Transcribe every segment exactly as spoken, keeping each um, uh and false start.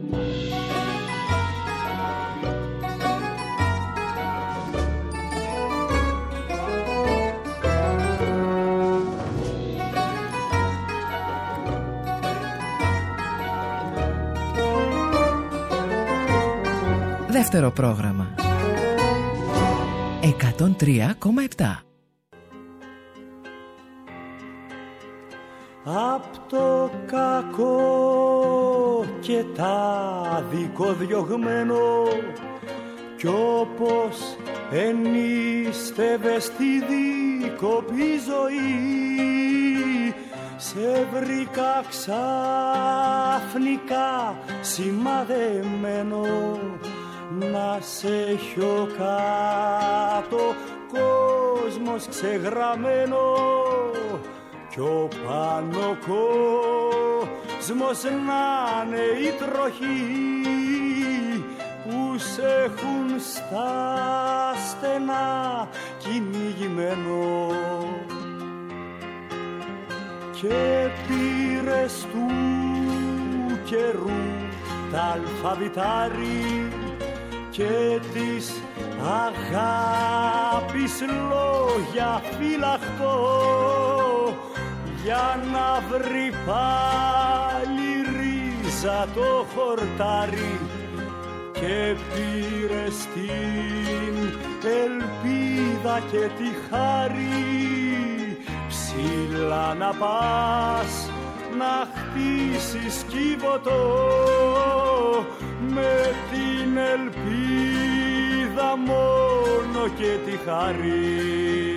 Δεύτερο πρόγραμμα εκατόν τρία κόμμα επτά. Απ' το κακό και τα δικοδιωγμένο κι όπως ενίστευες τη δίκοπη ζωή, σε βρήκα ξαφνικά σημαδεμένο να σε έχω κάτω, κόσμος ξεγραμμένο κι ο πάνω κόσμος να είναι η τροχή που σε έχουν στα στενά κυνηγημένο. Και πήρες του καιρού τ' αλφαβητάρι και της αγάπης λόγια φυλαχτώ για να βρει πάλι ρίζα το χορτάρι. Και πήρες την ελπίδα και τη χάρη ψηλά να πας να χτίσεις κύβωτο με την ελπίδα μόνο και τη χαρή.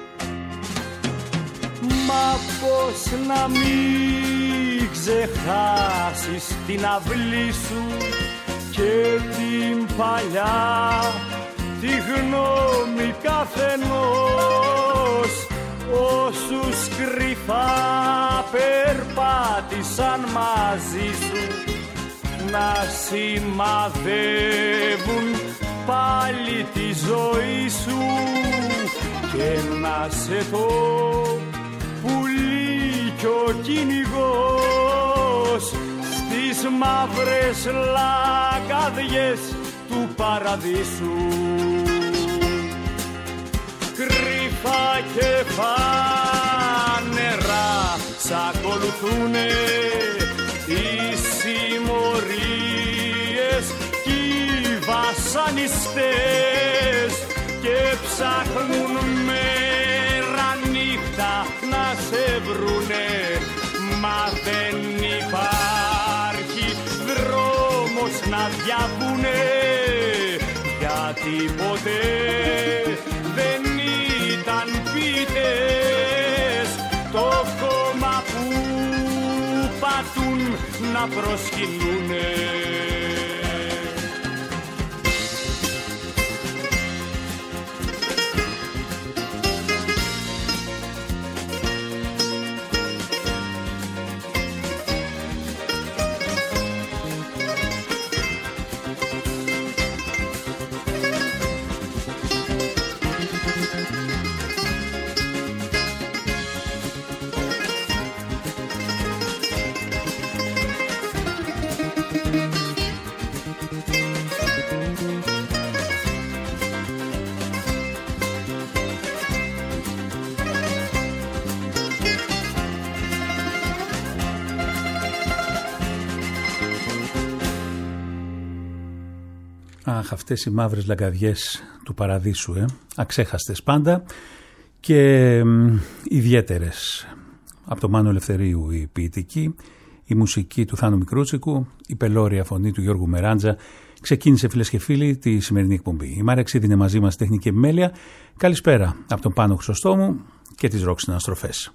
Μα πώς να μην ξεχάσεις την αυλή σου και την παλιά τη γνώμη καθενός, όσους κρυφά περπάτησαν μαζί σου να σημαδεύουν πάλι τη ζωή σου και να σε το πουλί κι ο κυνηγός στις μαύρες λαγκαδιές του παραδείσου. Κρυφά και φανερά σ' ακολουθούνε οι συμμορίες κι οι βασανιστές και ψάχνουν μέρα νύχτα να σε βρουνε, μα δεν υπάρχει δρόμος να διαβούνε, γιατί ποτέ δεν ήταν ποιητές το κόμμα που πατούν να προσκυνούνε. Αχ, αυτές οι μαύρες λαγκαδιές του παραδείσου, ε, αξέχαστες πάντα και ε, ιδιαίτερες. Από το Μάνο Ελευθερίου η ποιητική, η μουσική του Θάνου Μικρούτσικου, η πελώρια φωνή του Γιώργου Μεράντζα. Ξεκίνησε, φίλες και φίλοι, τη σημερινή εκπομπή. Η Μάρα Εξίδη είναι μαζί μας, τεχνική επιμέλεια. Καλησπέρα από τον Πάνο Χρυσοστόμου και τις ροκ συναναστροφές.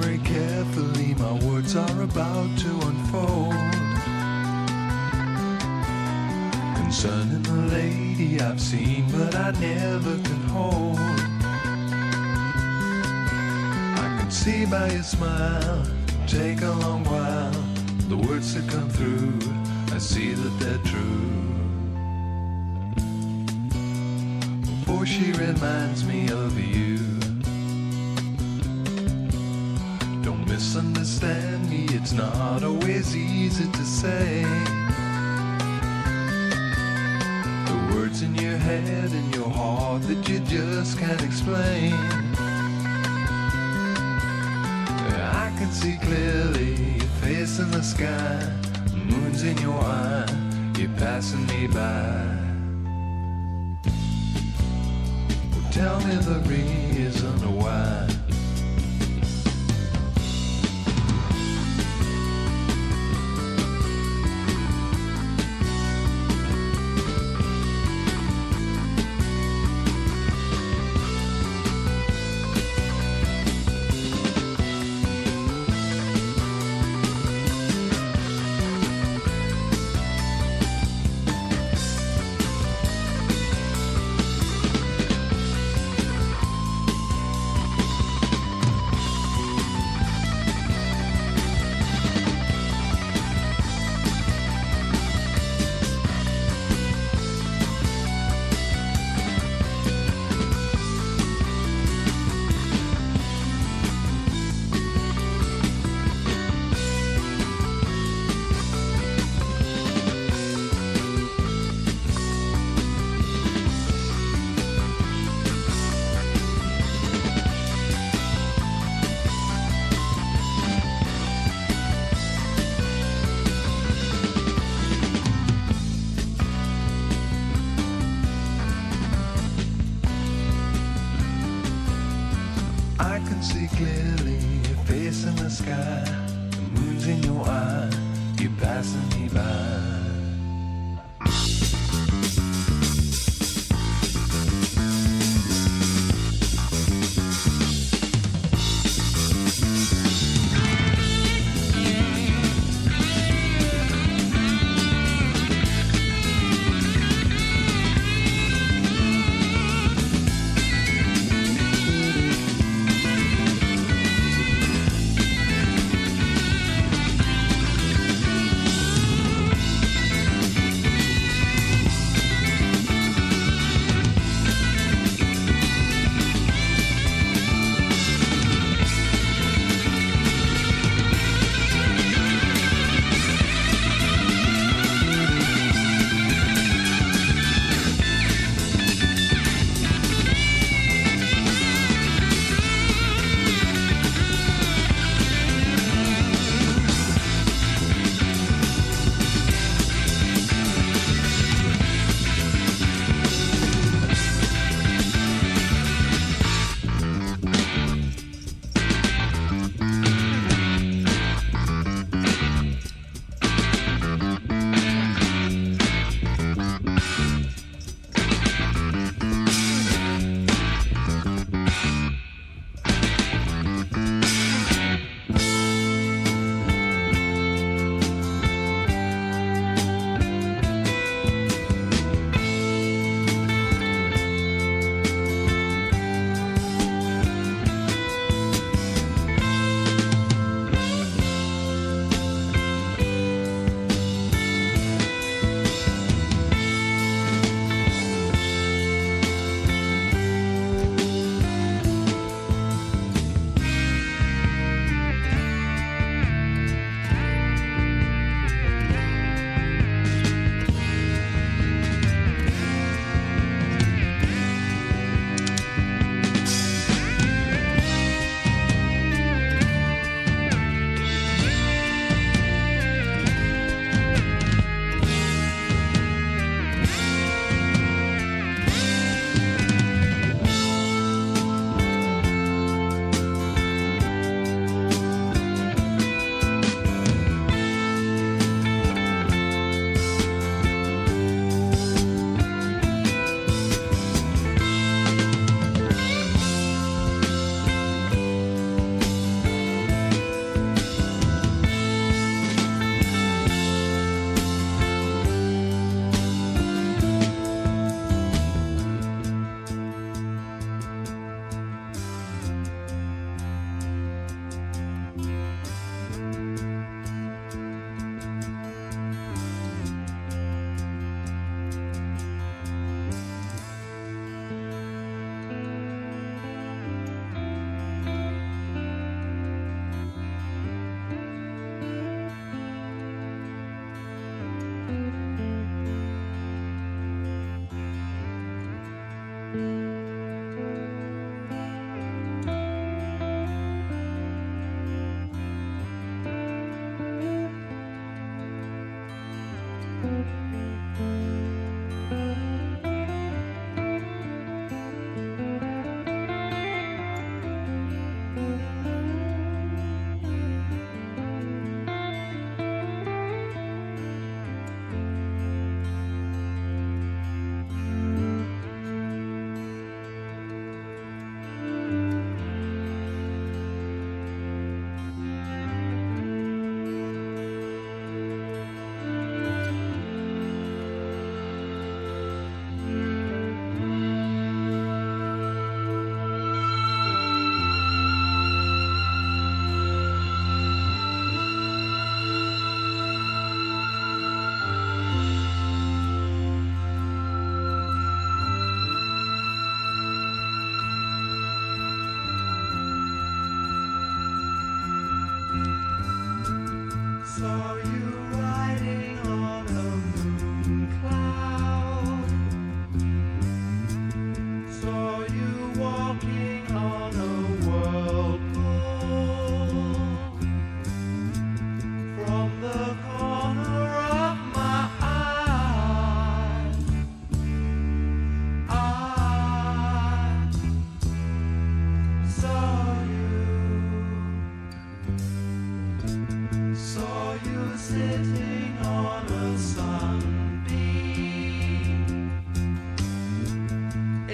very carefully, my words are about to unfold. Concerning the lady I've seen but I never can hold. I can see by your smile, take a long while, the words that come through, I see that they're true. Before she reminds me of you, don't misunderstand me, it's not always easy to say. The words in your head and your heart that you just can't explain. I can see clearly your face in the sky, moon's in your eye, you're passing me by. Well, tell me the reason why.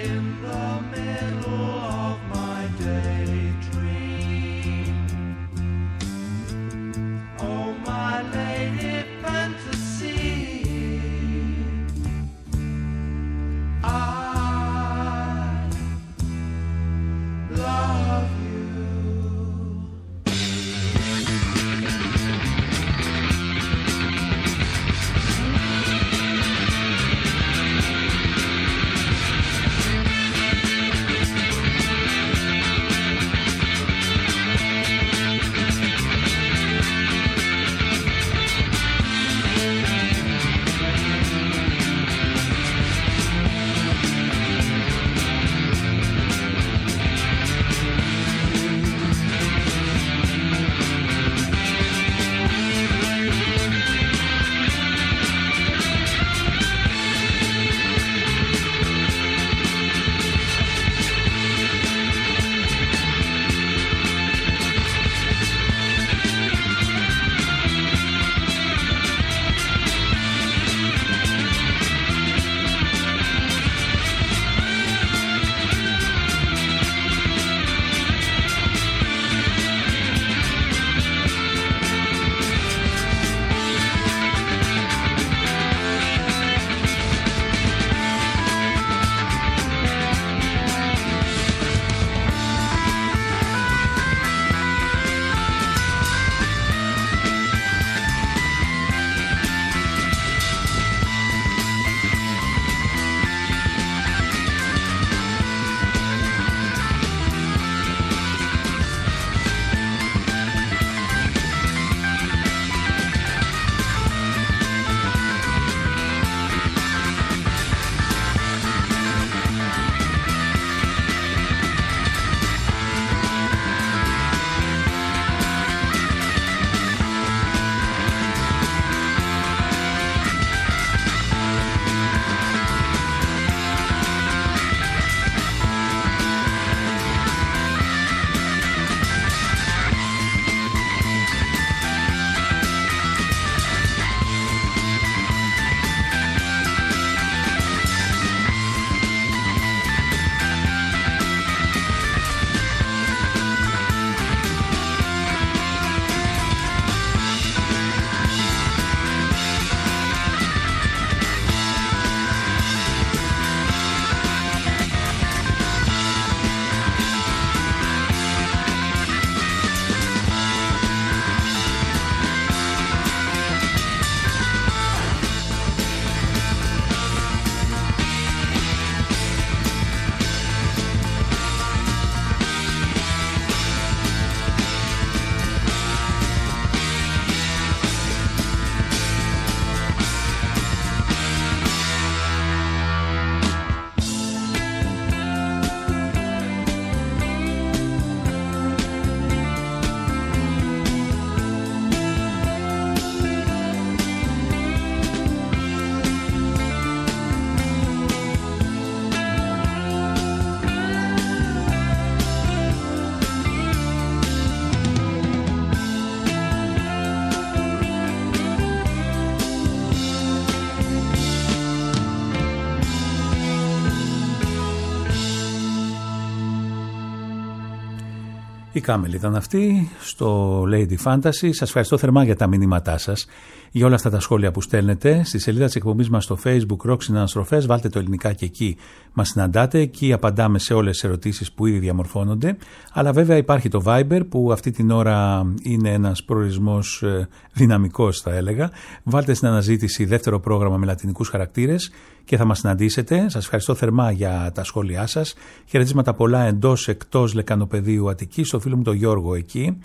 Η Κάμελ ήταν αυτή στο Lady Fantasy. Σας ευχαριστώ θερμά για τα μηνύματά σας, για όλα αυτά τα σχόλια που στέλνετε. Στη σελίδα της εκπομπής μας στο Facebook Rock Συναναστροφές, βάλτε το ελληνικά και εκεί μας συναντάτε. Εκεί απαντάμε σε όλες τις ερωτήσεις που ήδη διαμορφώνονται. Αλλά βέβαια υπάρχει το Viber που αυτή την ώρα είναι ένας προορισμός δυναμικός, θα έλεγα. Βάλτε στην αναζήτηση δεύτερο πρόγραμμα με λατινικούς χαρακτήρες και θα μας συναντήσετε. Σας ευχαριστώ θερμά για τα σχόλιά σας. Χαιρετίσματα πολλά εντός εκτός Λεκανοπεδίου Αττικής, στο φίλο μου τον Γιώργο εκεί,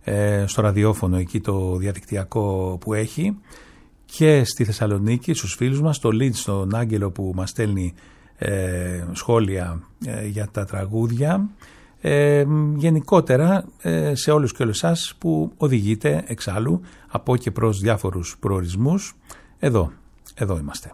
στο ραδιόφωνο εκεί το διαδικτυακό που έχει, και στη Θεσσαλονίκη στους φίλους μας, στο Leeds, στον Άγγελο που μας στέλνει ε, σχόλια ε, για τα τραγούδια, ε, γενικότερα ε, σε όλους και όλες εσάς που οδηγείτε εξάλλου από και προς διάφορους προορισμούς. Εδώ, εδώ είμαστε.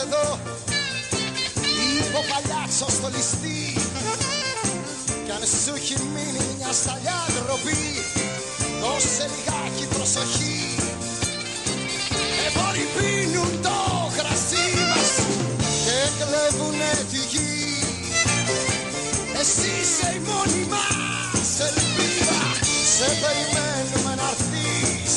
εδώ, είπε ο παλιάτσος στο ληστή. Κι αν σου έχει μείνει μια σταλιά ντροπή, δώσε λιγάκι προσοχή. Εμπόροι πίνουν το κρασί μας και κλέβουνε τη γη. Εσύ είσαι η μόνη μας ελπίδα, σε περιμένουμε να έρθεις.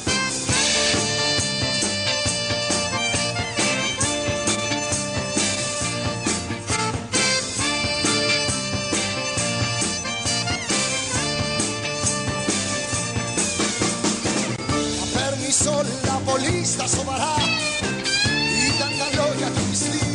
Τα παίρνεις όλα πολύ στα σοβαρά, ήταν τα λόγια του πιστή.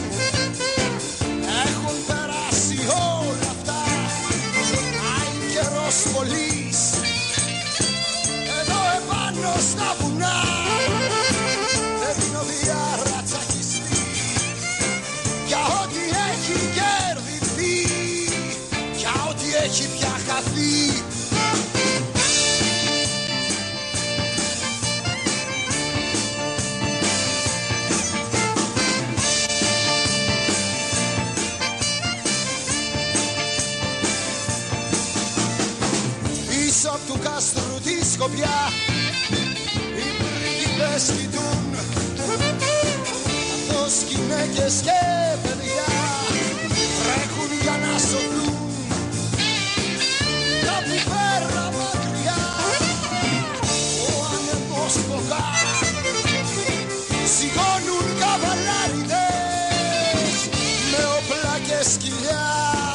Έχουν περάσει όλα αυτά, άι καιρός πολύς. Εδώ επάνω στα βουνά δεν δίνω διάρα τσακιστή. Για ό,τι έχει κερδιθεί, για ό,τι έχει πια χαθεί. Πίσω απ' του κάστρου τη Σκοπιά οι πρίγκιπες κοιτούν, καθώς γυναίκες και παιδιά τρέχουν για να σωθούν. Κάπου πέρα μακριά ο άνεμος ποκά, σιγώνουν καβαλάριδες με όπλα και σκυλιά.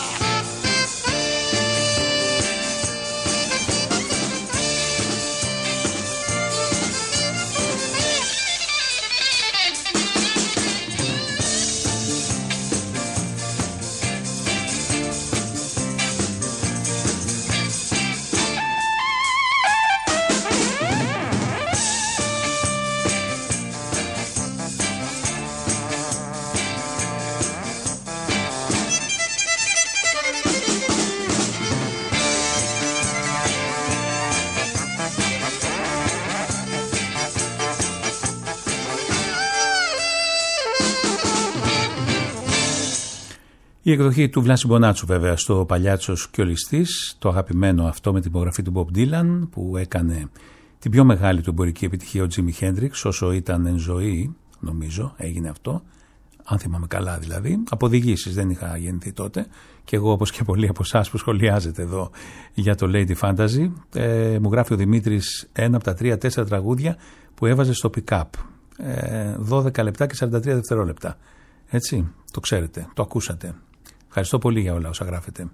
Η εκδοχή του Βλάση Μπονάτσου βέβαια στο Παλιάτσος και ο Ληστής, το αγαπημένο αυτό με την υπογραφή του Bob Dylan που έκανε την πιο μεγάλη του εμπορική επιτυχία ο Τζίμι Χέντριξ όσο ήταν εν ζωή, νομίζω έγινε αυτό, αν θυμάμαι καλά δηλαδή. Από-οδηγήσεις, δεν είχα γεννηθεί τότε και εγώ όπως και πολλοί από εσάς που σχολιάζετε εδώ για το Lady Fantasy, ε, μου γράφει ο Δημήτρης ένα από τα τρία τέσσερα τραγούδια που έβαζε στο pick-up, ε, δώδεκα λεπτά και σαράντα τρία δευτερόλεπτα. Έτσι, το ξέρετε, το ακούσατε. Ευχαριστώ πολύ για όλα όσα γράφετε.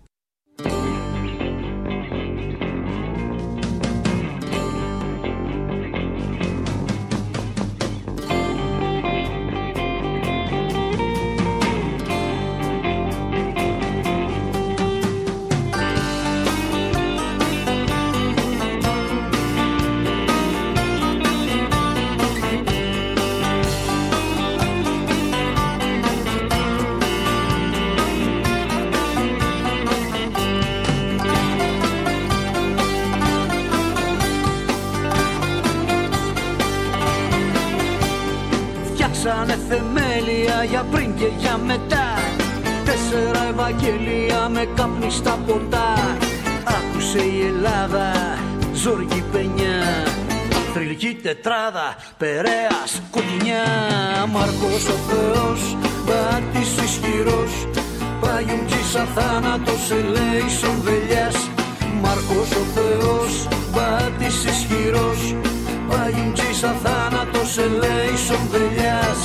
Φτιάξανε θεμέλια για πριν και για μετά, τέσσερα Ευαγγέλια με καπνιστά ποτά. Άκουσε η Ελλάδα, Ζόργη Πενιά, θρυλική τετράδα, Περέας, Κοντινιά. Μάρκος ο Θεός, μπάτης ισχυρός, Παγιουμτζής αθάνατος, ελέησον βελιάς. Μάρκος ο Θεός, μπάτης ισχυρός, Παγιουμτζής αθάνατος, ελέησον βελιάς.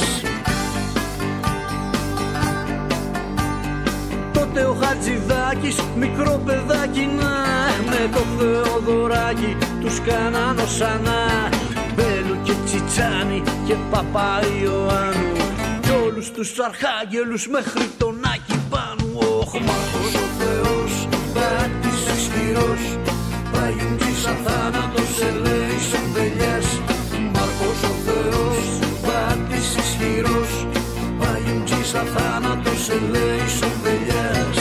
Τότε ο Χατζηδάκης, μικρό παιδάκι να, με το Θεοδωράκι τους κάναν οσανά. Μπέλου και Τσιτσάνι και Παπαϊωάννου κι όλους τους αρχάγγελους μέχρι τον Άκη Πάνου. Ωχ, Μάρκος ο Θεός, μπάτης ισχυρός, Παγιουμτζής αθάνατος, ελέησον βελιάς. Μάρκος ο Θεός, μπάτης ισχυρός, Παγιουμτζής αθάνατος, ελέησον βελιάς.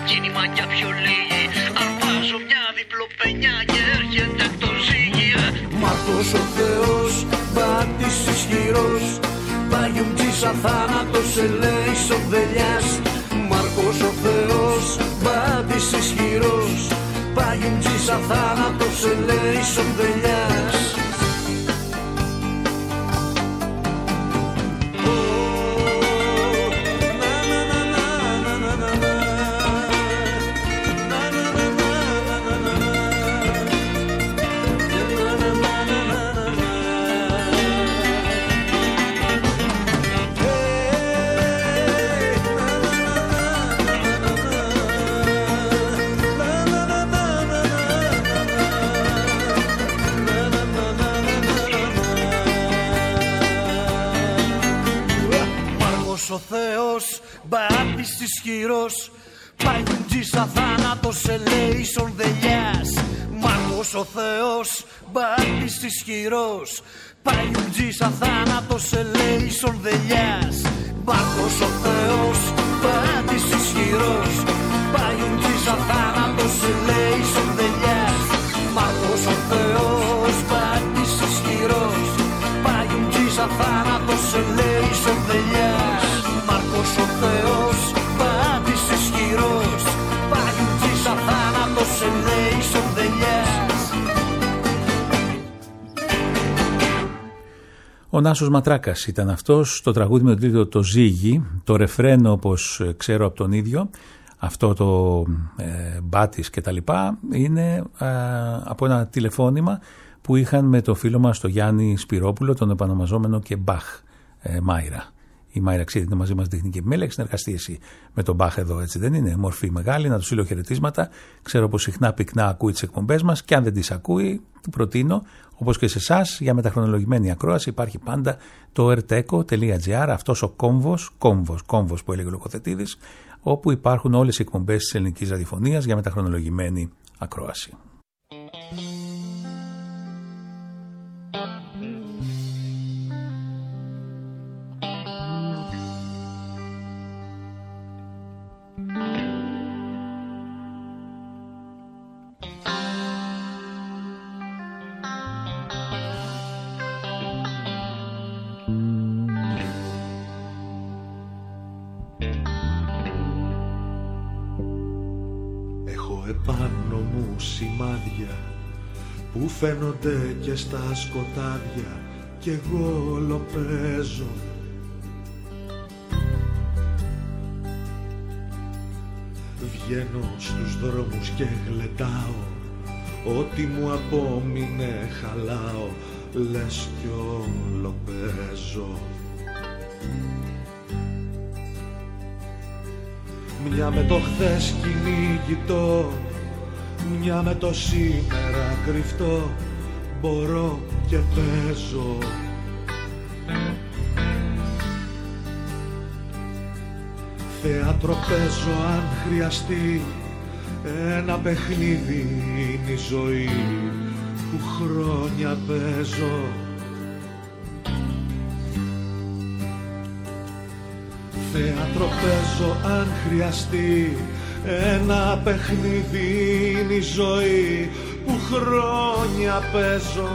κίνημα για πιο λίγοι. Αρπάζω μια διπλοπενιά και έρχεται το ζύγι. Μάρκος ο Θεός, μπάτης ισχυρός, Πάγιουμ τζις αθάνατος ελέησον δελιάς. Μάρκος ο Θεός, μπάτης ισχυρός, Πάγιουμ τζις αθάνατος ελέησον δελιάς. Ο Θεός, μπάτης ισχυρός, Πάγιουμ τζις αθάνατος ελέησον δελιάς. Μάρκος ο Θεός, μπάτης ισχυρός, Πάγιουμ τζις αθάνατος ελέησον δελιάς. Μάρκος ο Θεός, μπάτης ισχυρός, Πάγιουμ τζις αθάνατος ελέησον δελιάς. Μάρκος ο Θεός, μπάτης ισχυρός, Πάγιουμ τζις αθάνατος ελέησον δελιάς. Μάρκος ο Θεός, μπάτης ισχυρός, Πάγιουμ τζις αθάνατος ελέησον δελιάς. Ο Νάσος Ματράκας ήταν αυτός, το τραγούδι με τον τίτλο «Το Ζύγι», το ρεφρέν όπως ξέρω από τον ίδιο, αυτό το ε, μπάτης και τα λοιπά, είναι ε, από ένα τηλεφώνημα που είχαν με το φίλο μας τον Γιάννη Σπυρόπουλο, τον επανομαζόμενο και Μπαχ ε, Μάιρα. Η Μάιρα ξέρετε μαζί μας τεχνική επιμέλεια, έχει συνεργαστεί εσύ με τον Μπαχ εδώ, έτσι δεν είναι? Μορφή μεγάλη, να του στείλω χαιρετίσματα. Ξέρω πως συχνά πυκνά ακούει τις εκπομπές μας και αν δεν τις ακούει, του προτείνω, όπως και σε εσάς, για μεταχρονολογημένη ακρόαση υπάρχει πάντα το ερτέκο τελεία τζι άρ, αυτός ο κόμβος, κόμβος, κόμβος που έλεγε ο Λοκοθετίδης, όπου υπάρχουν όλες οι εκπομπές της ελληνικής ραδιοφωνίας για μεταχρονολογημένη ακρόαση. Επάνω μου σημάδια που φαίνονται και στα σκοτάδια κι εγώ όλο παίζω. Βγαίνω στους δρόμους και γλεντάω, ό,τι μου απόμεινε χαλάω, λες κι όλο παίζω. Μια με το χθες κυνηγητό, μια με το σήμερα κρυφτό, μπορώ και παίζω. Θέατρο παίζω αν χρειαστεί, ένα παιχνίδι είναι η ζωή που χρόνια παίζω. Θέατρο παίζω αν χρειαστεί, ένα παιχνίδι είναι η ζωή που χρόνια παίζω.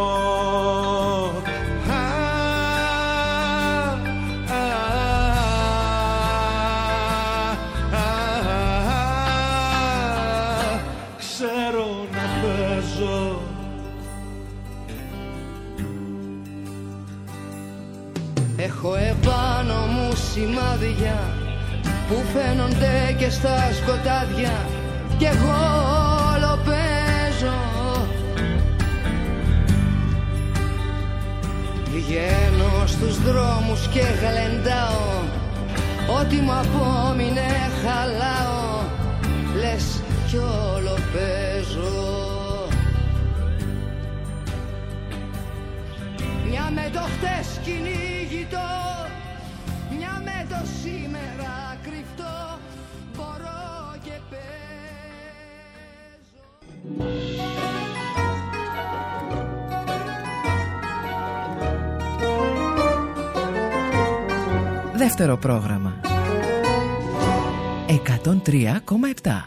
Ξέρω να παίζω. Έχω επάνω μου σημάδια που φαίνονται και στα σκοτάδια κι εγώ όλο παίζω. Βγαίνω στους δρόμους και γλεντάω, ό,τι μου απόμεινε χαλάω, λες κι όλο παίζω. Μια με το χτες κυνηγητό, μια με το σήμερα κρυφτό, μπορώ και παίζω. Δεύτερο πρόγραμμα. εκατόν τρία κόμμα επτά.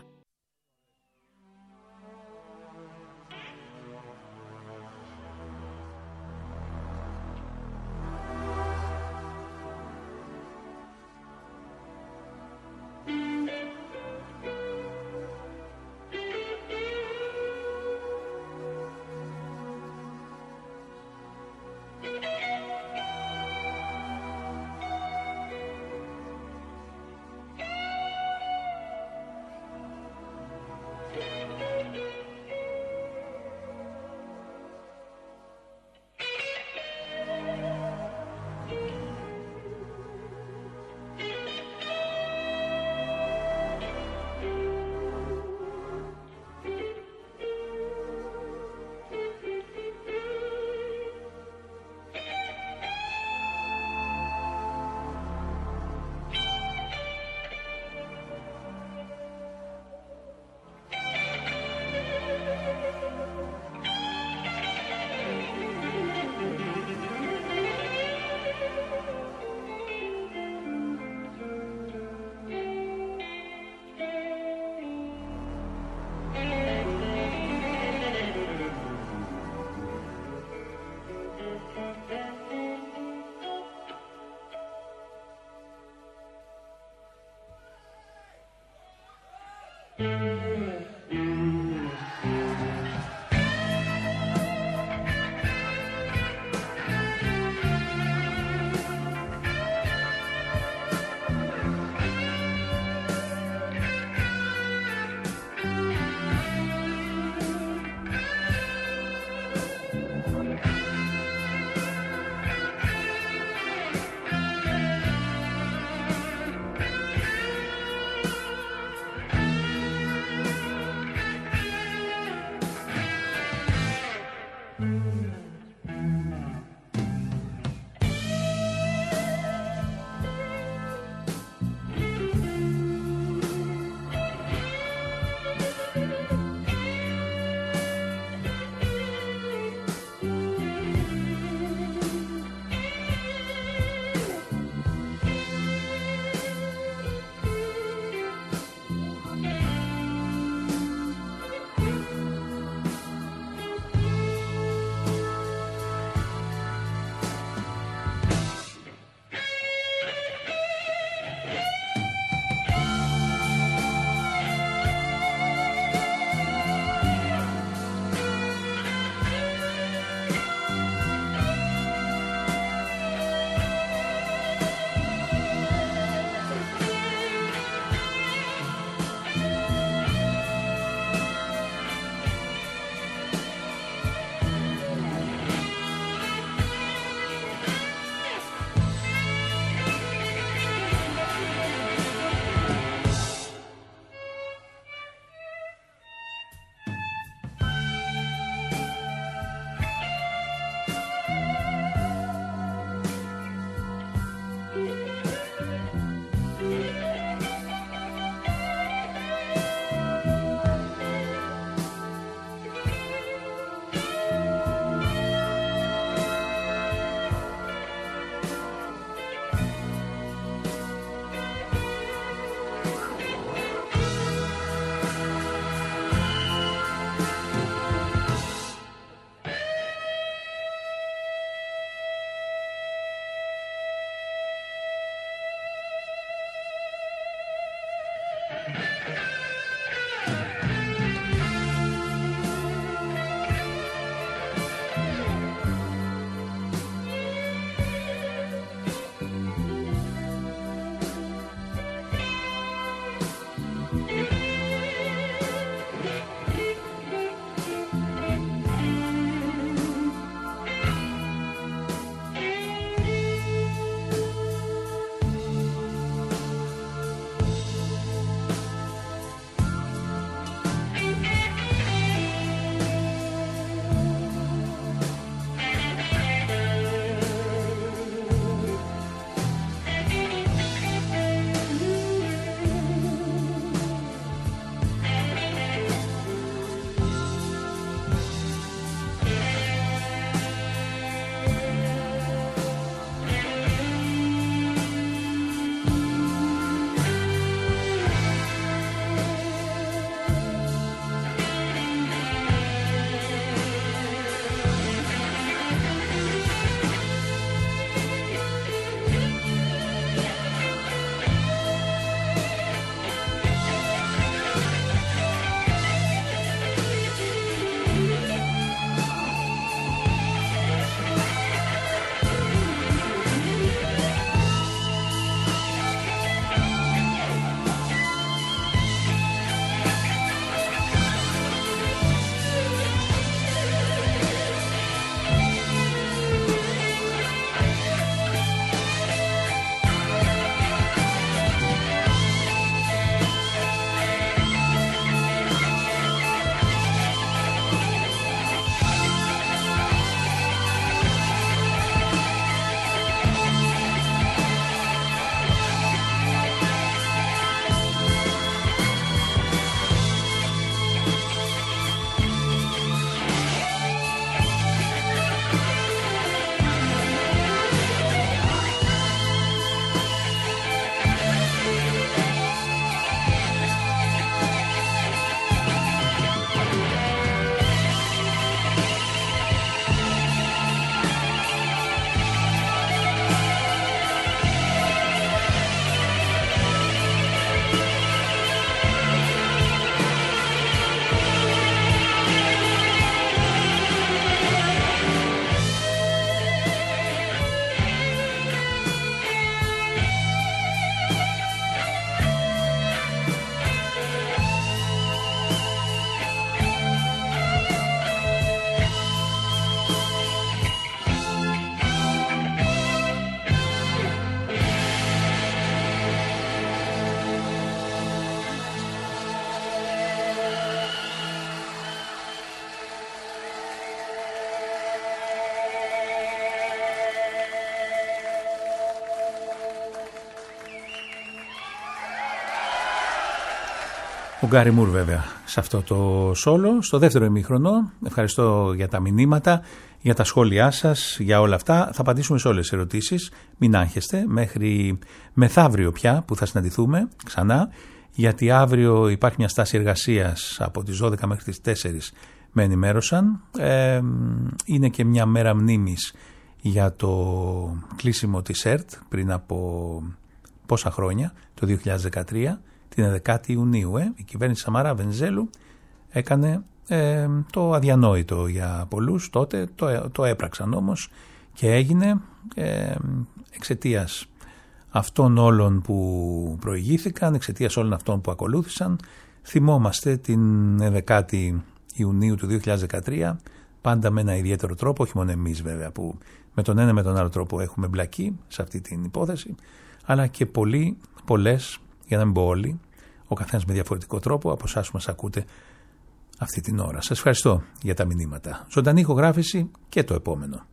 Ο Γκάρι Μουρ βέβαια σε αυτό το σόλο. Στο δεύτερο ημίχρονο, ευχαριστώ για τα μηνύματα, για τα σχόλιά σας, για όλα αυτά. Θα απαντήσουμε σε όλες τις ερωτήσεις, μην άγχεστε, μέχρι μεθαύριο πια που θα συναντηθούμε ξανά, γιατί αύριο υπάρχει μια στάση εργασίας από τις δώδεκα μέχρι τις τέσσερις, με ενημέρωσαν. Ε, είναι και μια μέρα μνήμης για το κλείσιμο της ΕΡΤ πριν από πόσα χρόνια, το δύο χιλιάδες δεκατρία, την δεκάτη Ιουνίου. Ε. Η κυβέρνηση Σαμαρά Βενιζέλου έκανε ε, το αδιανόητο για πολλούς τότε, το, το έπραξαν όμως και έγινε ε, εξαιτίας αυτών όλων που προηγήθηκαν, εξαιτίας όλων αυτών που ακολούθησαν. Θυμόμαστε την δεκάτη Ιουνίου του δύο χιλιάδες δεκατρία πάντα με ένα ιδιαίτερο τρόπο, όχι μόνο εμείς βέβαια που με τον ένα με τον άλλο τρόπο έχουμε μπλακεί σε αυτή την υπόθεση, αλλά και πολλοί, πολλές, για να μην πω όλοι, ο καθένας με διαφορετικό τρόπο, από εσάς που μας ακούτε αυτή την ώρα. Σας ευχαριστώ για τα μηνύματα. Ζωντανή ηχογράφηση και το επόμενο.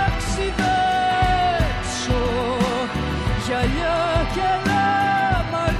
Γυαλιά και λάμα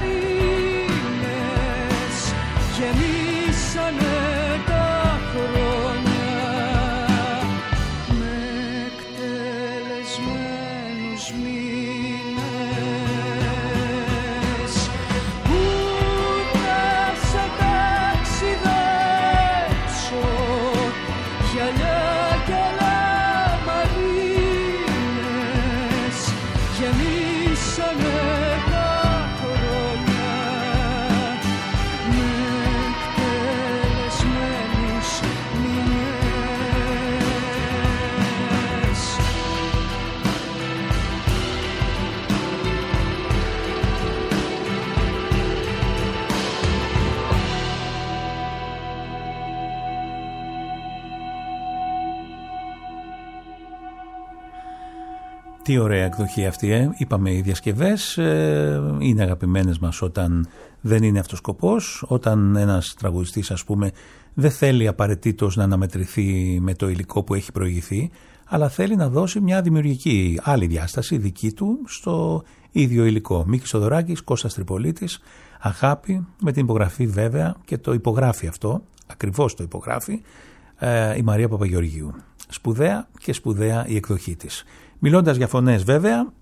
Τι ωραία εκδοχή αυτή, ε. Είπαμε, οι διασκευές ε, είναι αγαπημένες μας όταν δεν είναι αυτός σκοπός, όταν ένας τραγουδιστής, ας πούμε, δεν θέλει απαραίτητος να αναμετρηθεί με το υλικό που έχει προηγηθεί, αλλά θέλει να δώσει μια δημιουργική άλλη διάσταση δική του στο ίδιο υλικό. Μίκης Θοδωράκης, Κώστας Τριπολίτης, Αγάπη, με την υπογραφή βέβαια, και το υπογράφει αυτό, ακριβώς το υπογράφει, ε, η Μαρία Παπαγεωργίου. Σπουδαία και σπουδαία η εκδοχή της. Μιλώντας για φωνές βέβαια,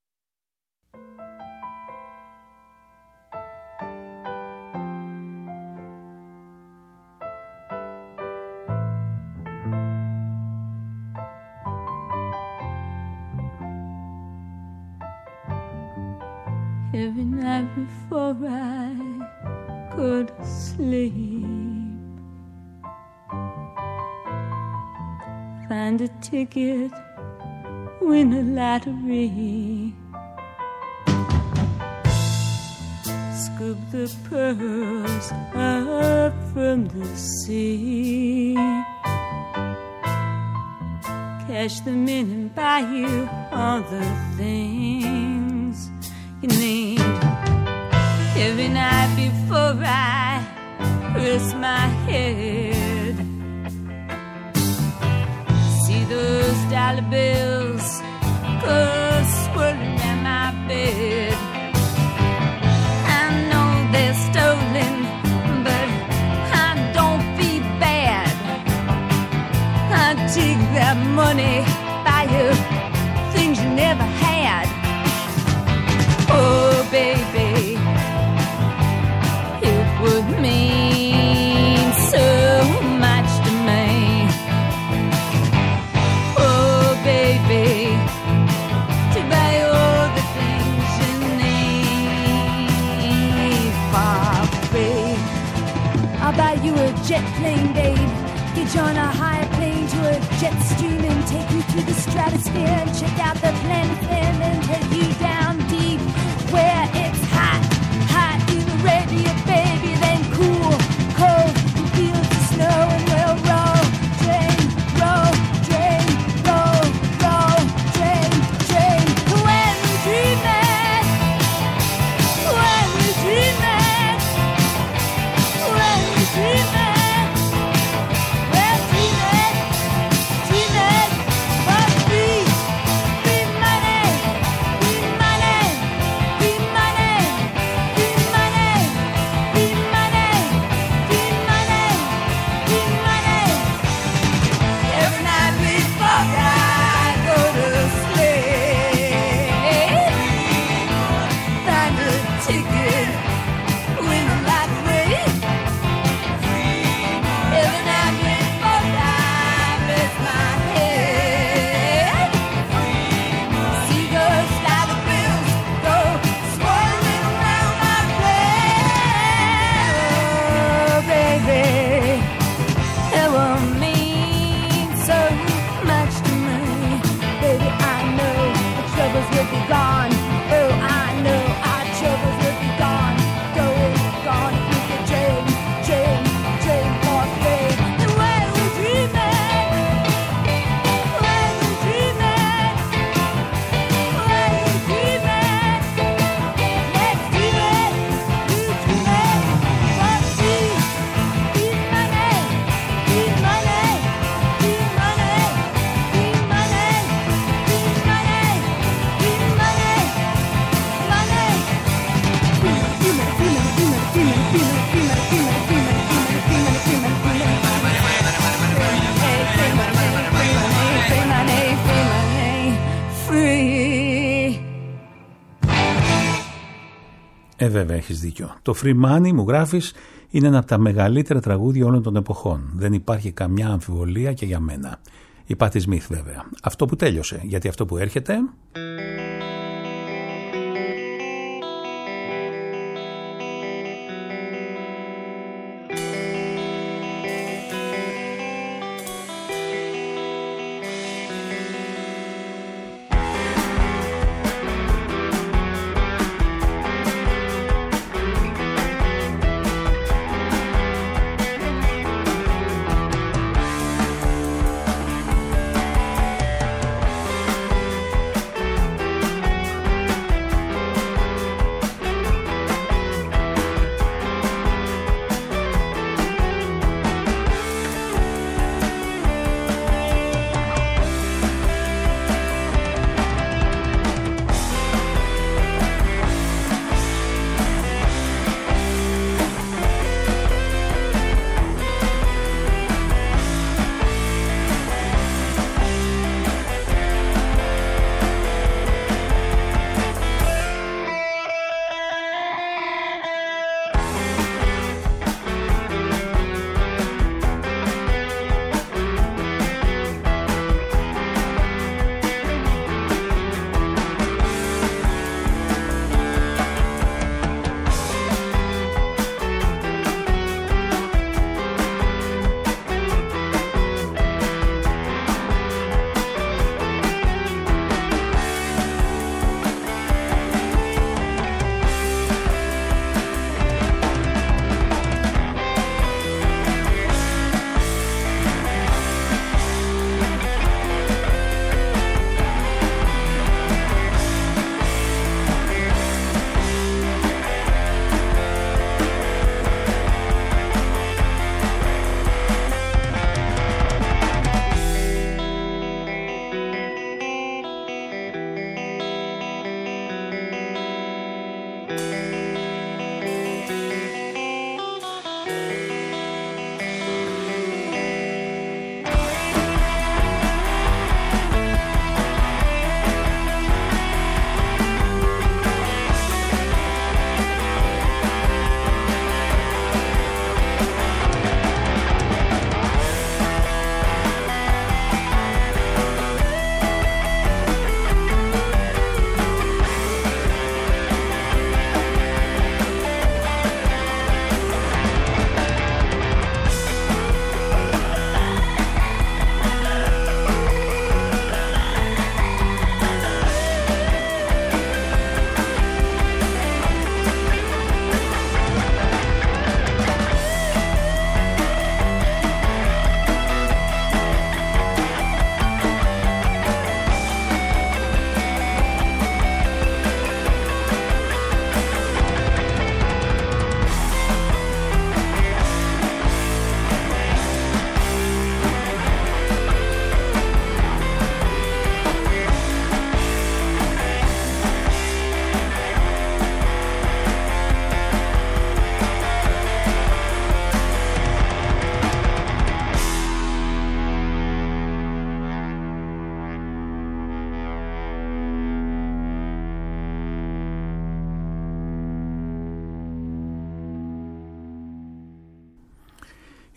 every night before I could sleep, find a ticket, win a lottery, scoop the pearls up from the sea, cash them in and buy you all the things you need. Every night before I rest my head, see those dollar bills go swirling in my bed. I know they're stolen, but I don't feel bad. I take that money, buy you things you never had. Oh, baby, it would mean so much to me. Oh, baby, to buy all the things you need for free. I'll buy you a jet plane, babe. Get you on a higher plane to a jet stream and take you through the stratosphere and check out the planet then and take you down deep where it's hot, hot in Arabia, baby, then cool, cold in fields of snow, and we'll roll, drain, roll, drain, roll, roll, drain, drain. When we dream it, when we dream it, when we dream it, we'll dream it, dream it, for free, free money, free money. Free money, free money, free money, free money, free money. Every night before I go to sleep, find a ticket, win a lottery. Every night before I rest my head, see those dollar bills go swirling around my bed. Oh, baby, it will mean so much to me. Baby, I know the troubles will be gone. Oh, I know our troubles will be gone. Going, gone, we can dream, dream, dream for free. And when we dream it, when we dream it, when we dream it, let's dream it, you dream it, for free. Free money, free money, free money, free money, free money, free money, money. Free money, free money, free money, free money, free money, free money, free money, free money, free money, free money, free money, free money, free money. Free money, free money, free money, free. ε βέβαια έχεις δίκιο. Το Free Money, μου γράφεις, είναι ένα από τα μεγαλύτερα τραγούδια όλων των εποχών. Δεν υπάρχει καμιά αμφιβολία και για μένα. Η Patti Smith βέβαια. Αυτό που τέλειωσε, γιατί αυτό που έρχεται...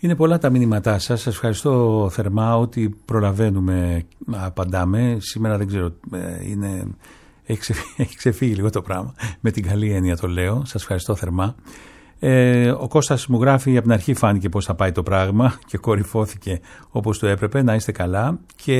Είναι πολλά τα μηνύματά σας. Σας ευχαριστώ θερμά ότι προλαβαίνουμε να απαντάμε. Σήμερα δεν ξέρω, είναι... έχει ξεφύγει λίγο το πράγμα. Με την καλή έννοια το λέω. Σας ευχαριστώ θερμά. Ε, ο Κώστας μου γράφει, από την αρχή φάνηκε πώς θα πάει το πράγμα και κορυφώθηκε όπως το έπρεπε. Να είστε καλά. Και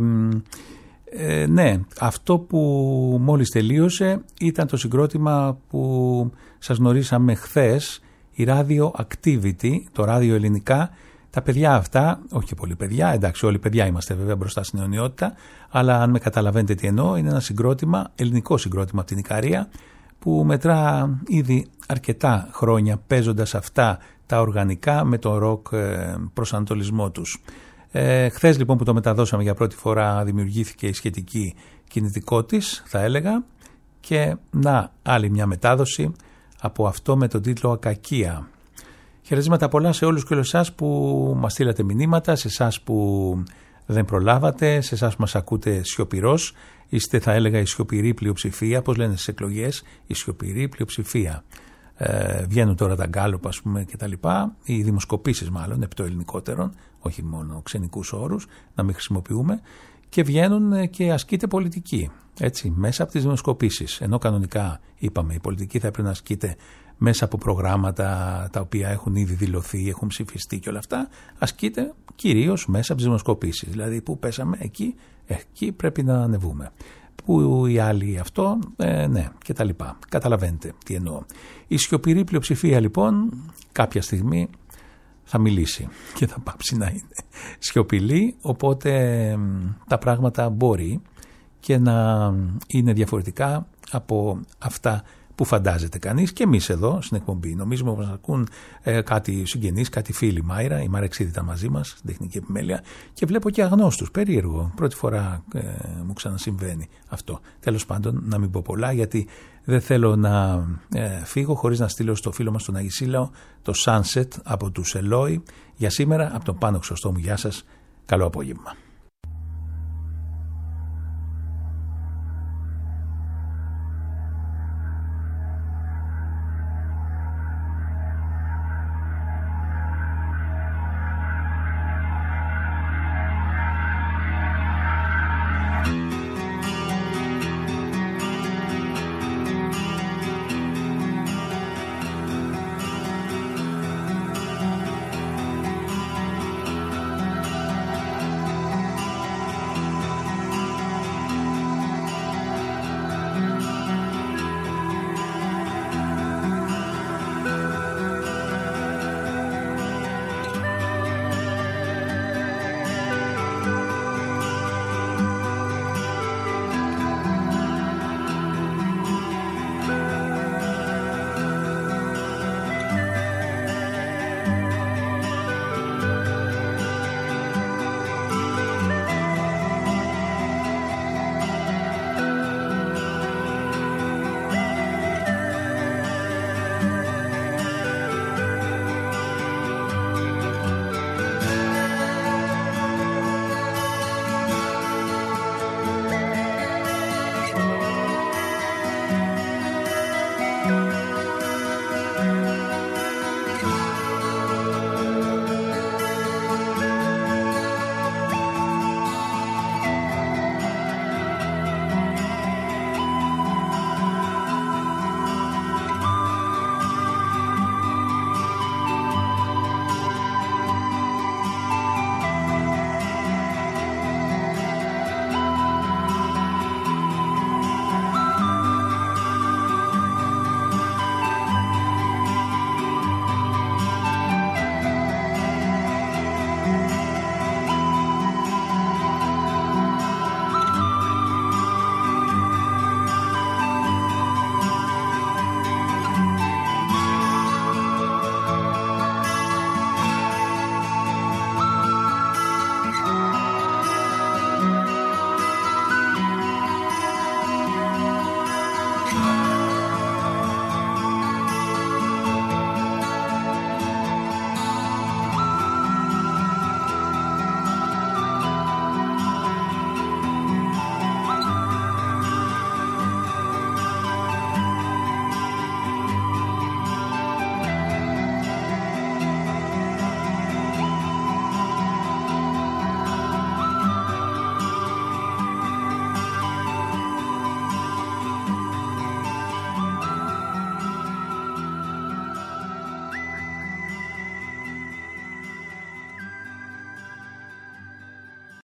ε, ναι, αυτό που μόλις τελείωσε ήταν το συγκρότημα που σας γνωρίσαμε χθες, η Radio Activity, το ράδιο ελληνικά. Τα παιδιά αυτά, όχι και πολλοί παιδιά, εντάξει όλοι παιδιά είμαστε βέβαια μπροστά στην αιωνιότητα, αλλά αν με καταλαβαίνετε τι εννοώ, είναι ένα συγκρότημα, ελληνικό συγκρότημα από την Ικαρία, που μετρά ήδη αρκετά χρόνια παίζοντας αυτά τα οργανικά με το ροκ προσανατολισμό τους. Ε, χθες λοιπόν που το μεταδώσαμε για πρώτη φορά δημιουργήθηκε η σχετική κινητικό της, θα έλεγα, και να άλλη μια μετάδοση από αυτό με τον τίτλο «Ακακία». Χαιρετίσματα πολλά σε όλους και όλους εσάς που μας στείλατε μηνύματα, σε εσάς που δεν προλάβατε, σε εσάς που μας ακούτε σιωπηρός. Είστε, θα έλεγα, η σιωπηρή πλειοψηφία, πώς λένε στις εκλογές, η σιωπηρή πλειοψηφία. Ε, βγαίνουν τώρα τα γκάλωπ, ας πούμε, και τα λοιπά, οι δημοσκοπήσεις μάλλον, επί το ελληνικότερον, όχι μόνο ξενικούς όρους, να μην χρησιμοποιούμε, και βγαίνουν και ασκείται πολιτική, έτσι, μέσα από τις δημοσκοπήσεις. Ενώ κανονικά, είπαμε, η πολιτική θα έπρεπε να ασκείται μέσα από προγράμματα τα οποία έχουν ήδη δηλωθεί, έχουν ψηφιστεί και όλα αυτά, ασκείται κυρίως μέσα από τις δημοσκοπήσεις. Δηλαδή, που πέσαμε εκεί, εκεί πρέπει να ανεβούμε. Που οι άλλοι αυτό, ε, ναι, και τα λοιπά. Καταλαβαίνετε τι εννοώ. Η σιωπηρή πλειοψηφία λοιπόν κάποια στιγμή θα μιλήσει και θα πάψει να είναι σιωπηλή, οπότε τα πράγματα μπορεί και να είναι διαφορετικά από αυτά που φαντάζεται κανείς, και εμείς εδώ στην εκπομπή. Νομίζουμε πως μας ακούν ε, κάτι συγγενείς, κάτι φίλοι. Μάιρα, η Μάρα Εξίδη ήταν μαζί μας στην τεχνική επιμέλεια, και βλέπω και αγνώστους. Περίεργο. Πρώτη φορά ε, μου ξανασυμβαίνει αυτό. Τέλος πάντων, να μην πω πολλά, γιατί δεν θέλω να ε, φύγω χωρίς να στείλω στο φίλο μας τον Αγισίλαο το Sunset από τους Ελόι για σήμερα. Από τον Πάνο Χρυσοστόμου, γεια σας. Καλό απόγευμα.